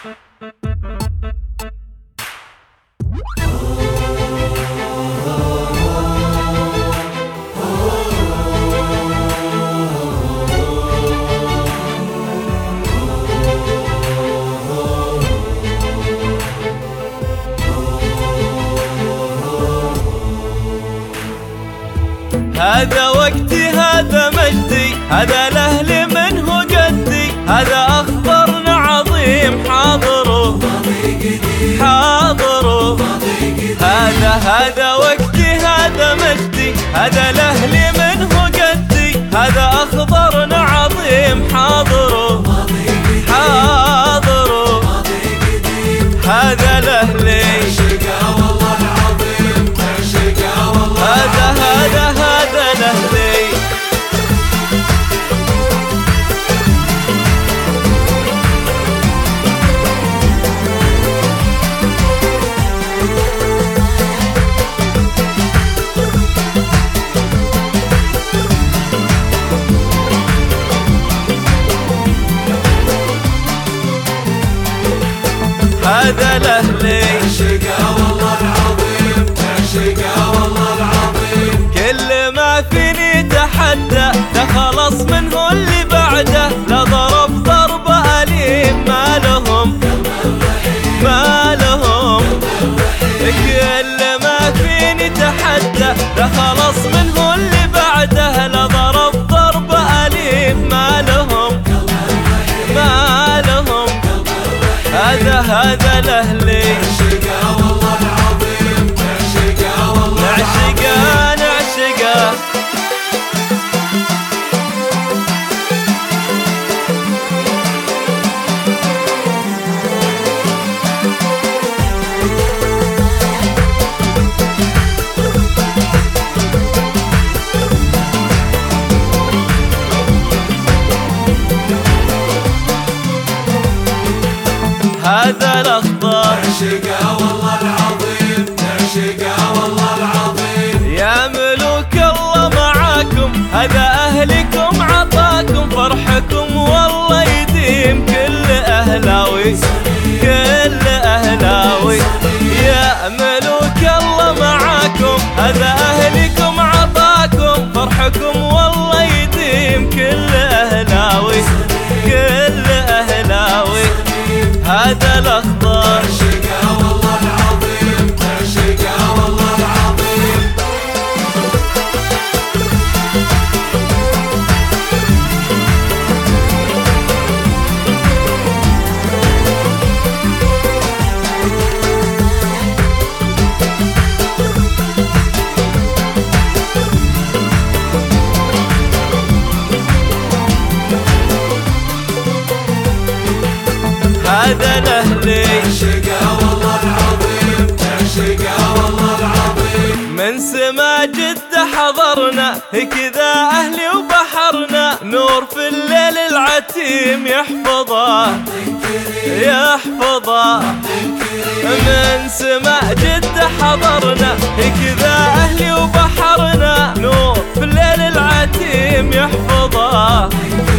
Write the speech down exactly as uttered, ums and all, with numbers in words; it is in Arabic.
هذا وقتي هذا مجدي، هذا الأهل منه جدي، هذا أخبرنا عظيم حاضروا حاضروا. هذا هذا وقتي هذا مجدي، هذا الأهل منه جدي، هذا أخبرنا عظيم حاضروا حاضروا. هذا الأهل هذا هذا هذا الأهلي. هذا الأهلي عشقه والله العظيم، عشقه والله العظيم. كل ما فيني تحدى ده خلص منه اللي بعده، لا ضرب ضربة أليم ما لهم ما لهم. كل ما فيني تحدى ده خلص منه اللي بعده، لا ضرب ضربة أليم ما لهم ما لهم. هذا هذا الأهلي عشقه والله العظيم، عشقه والله نعشقه نعشقه. هذا الأخضر عشقه والله العظيم، عشقه والله العظيم. يا ملوك الله معاكم، هذا أهلكم عطاكم، فرحكم والله يديم كل أهلاوي كل أهلاوي. يا ملوك الله معاكم، هذا أهلكم عطاكم، فرحكم والله يديم كل أهلاوي كل أهلاوي. هذا الأخضر عشقه والله العظيم، عشقه والله العظيم. هذا الأهلي عشقه والله العظيم، عشقه والله العظيم. من سما جدة حضرنا كذا أهلي وبحرنا، نور في الليل العتيم يحفظه يحفظه. من سما جدة حضرنا كذا أهلي وبحرنا، نور في الليل العتيم يحفظه